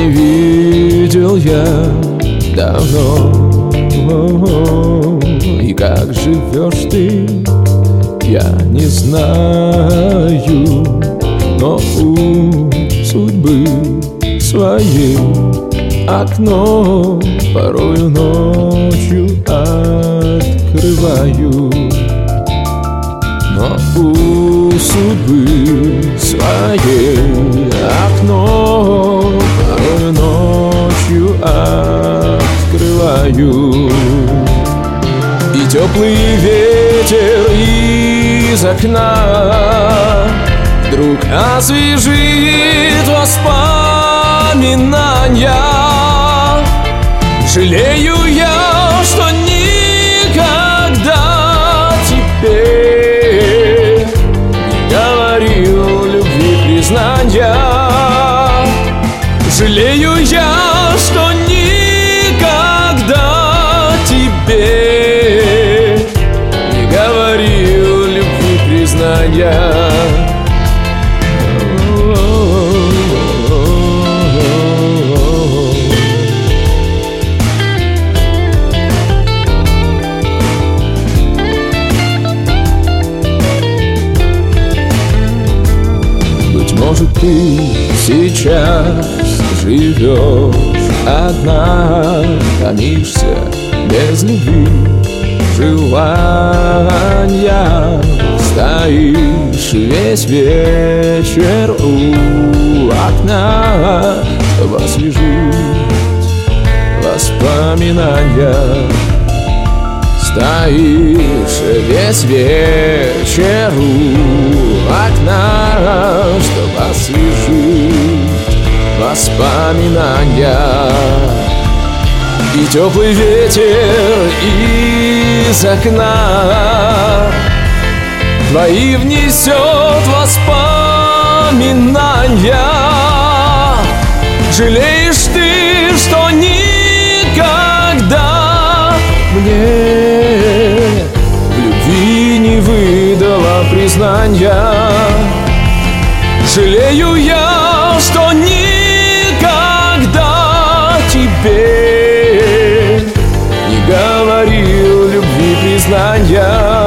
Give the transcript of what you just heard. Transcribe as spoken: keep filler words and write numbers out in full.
не видел я давно. И как живешь ты, я не знаю, но у судьбы своей окно порою ночью открываю. Но у судьбы своей окно порою ночью открываю. И теплый ветер из окна вдруг освежит воспоминания. Жалею я, что никогда тебе не говорил любви признания. Жалею я, что никогда тебе не говорил любви признания. Может, ты сейчас живешь одна, томишься без любви, желания, стоишь весь вечер у окна, чтобы освежить воспоминания. Стоишь весь вечер у окна, чтобы освежить воспоминания. И теплый ветер из окна твои внесет воспоминания. Жалеешь ты, что никогда мне в любви не выдала признания. Жалею я, что никогда тебе не говорил любви признания.